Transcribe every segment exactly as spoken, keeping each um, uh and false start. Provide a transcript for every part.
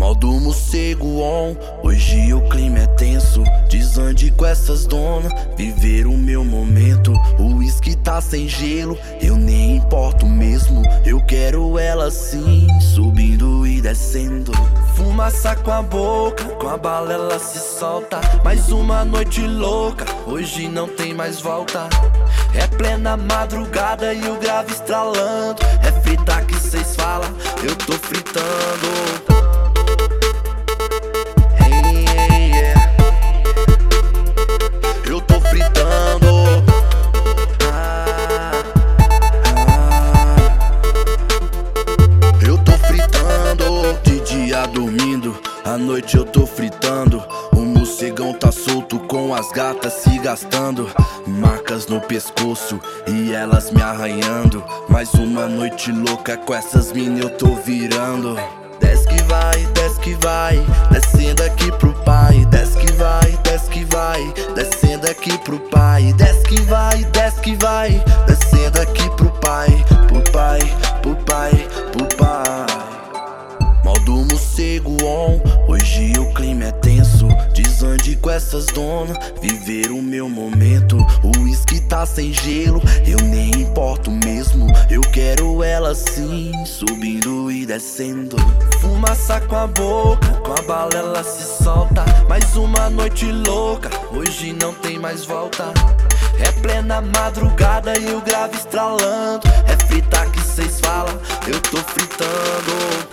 Modo morcego on, hoje o clima é tenso. Desande com essas donas, viver o meu momento. O uísque tá sem gelo, eu nem importo mesmo. Eu quero ela assim, subindo e descendo. Fumaça com a boca, com a bala ela se solta. Mais uma noite louca, hoje não tem mais volta. É plena madrugada e o grave estralando. É frita que cês falam, eu tô fritando. Dormindo, à noite eu tô fritando. O morcegão tá solto com as gatas se gastando. Marcas no pescoço e elas me arranhando. Mais uma noite louca com essas minas eu tô virando. Desce que vai, desce que vai, descendo aqui pro pai. Desce que vai, desce que vai, descendo aqui pro pai. Desce que vai, desce que vai, descendo aqui pro pai. Pro pai, pro pai, pro pai. Modo morcego on, hoje o clima é tenso. Desande com essas donas, viver o meu momento. O uísque tá sem gelo, eu nem importo mesmo. Eu quero ela assim, subindo e descendo. Fumaça com a boca, com a bala ela se solta. Mais uma noite louca, hoje não tem mais volta. É plena madrugada e o grave estralando. É frita que cês falam, eu tô fritando.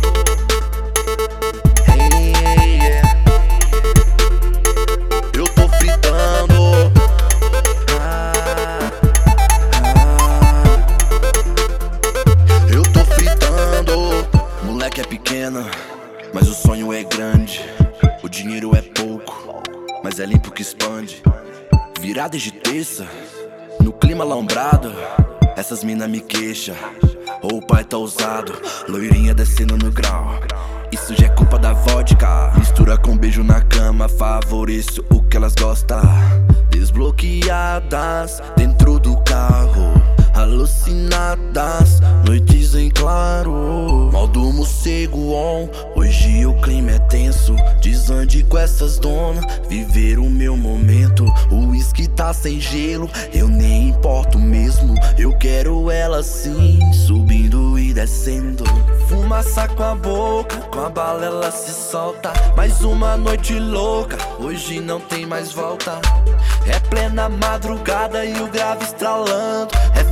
É pequena, mas o sonho é grande. O dinheiro é pouco, mas é limpo que expande. Virada de terça, no clima alombrado. Essas mina me queixa, ou o pai tá ousado. Loirinha descendo no grau, isso já é culpa da vodka. Mistura com beijo na cama, favoreço o que elas gostam. Desbloqueadas dentro do carro, alucinadas, noites em claro. Modo morcego on, hoje o clima é tenso. Desande com essas donas, viver o meu momento. O uísque tá sem gelo, eu nem importo mesmo. Eu quero ela assim, subindo e descendo. Fumaça com a boca, com a bala ela se solta. Mais uma noite louca, hoje não tem mais volta. É plena madrugada e o grave estralando. É